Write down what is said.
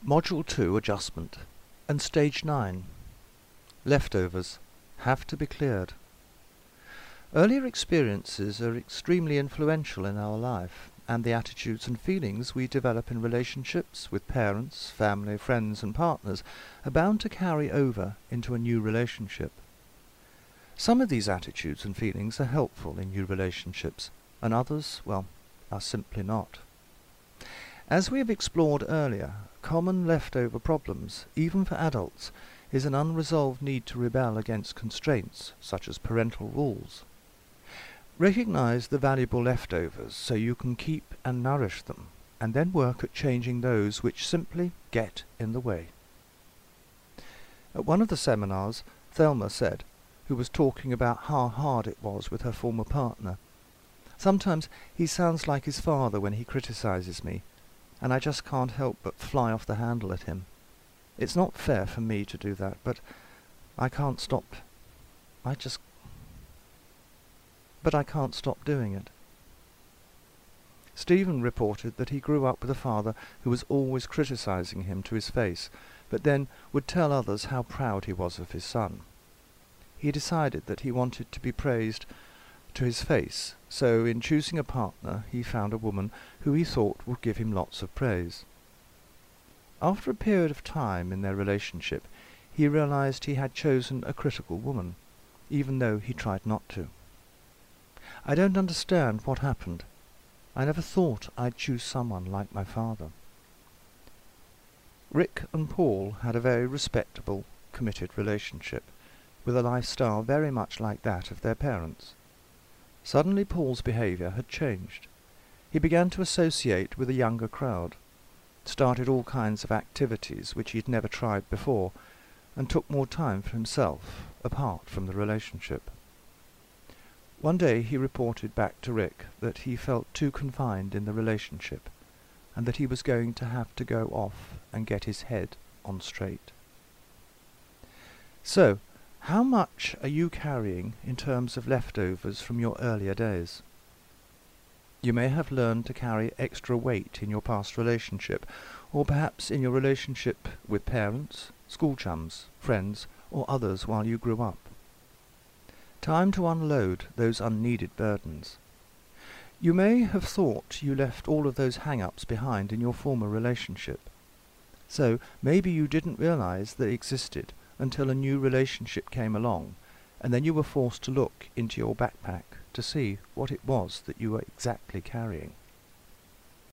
Module 2 Adjustment and Stage 9 Leftovers have to be cleared. Earlier experiences are extremely influential in our life, and the attitudes and feelings we develop in relationships with parents, family, friends and partners are bound to carry over into a new relationship. Some of these attitudes and feelings are helpful in new relationships, and others, well, are simply not. As we have explored earlier, common leftover problems, even for adults, is an unresolved need to rebel against constraints, such as parental rules. Recognize the valuable leftovers so you can keep and nourish them, and then work at changing those which simply get in the way. At one of the seminars, Thelma said, who was talking about how hard it was with her former partner, "Sometimes he sounds like his father when he criticizes me, and I just can't help but fly off the handle at him. It's not fair for me to do that, but I can't stop. I can't stop doing it." Stephen reported that he grew up with a father who was always criticizing him to his face, but then would tell others how proud he was of his son. He decided that he wanted to be praised to his face, so in choosing a partner he found a woman who he thought would give him lots of praise. After a period of time in their relationship, he realized he had chosen a critical woman, even though he tried not to. "I don't understand what happened. I never thought I'd choose someone like my father." Rick and Paul had a very respectable, committed relationship, with a lifestyle very much like that of their parents. Suddenly Paul's behavior had changed. He began to associate with a younger crowd, started all kinds of activities which he had never tried before, and took more time for himself, apart from the relationship. One day he reported back to Rick that he felt too confined in the relationship, and that he was going to have to go off and get his head on straight. So, how much are you carrying in terms of leftovers from your earlier days? You may have learned to carry extra weight in your past relationship, or perhaps in your relationship with parents, school chums, friends, or others while you grew up. Time to unload those unneeded burdens. You may have thought you left all of those hang-ups behind in your former relationship. So maybe you didn't realize they existed until a new relationship came along, and then you were forced to look into your backpack to see what it was that you were exactly carrying.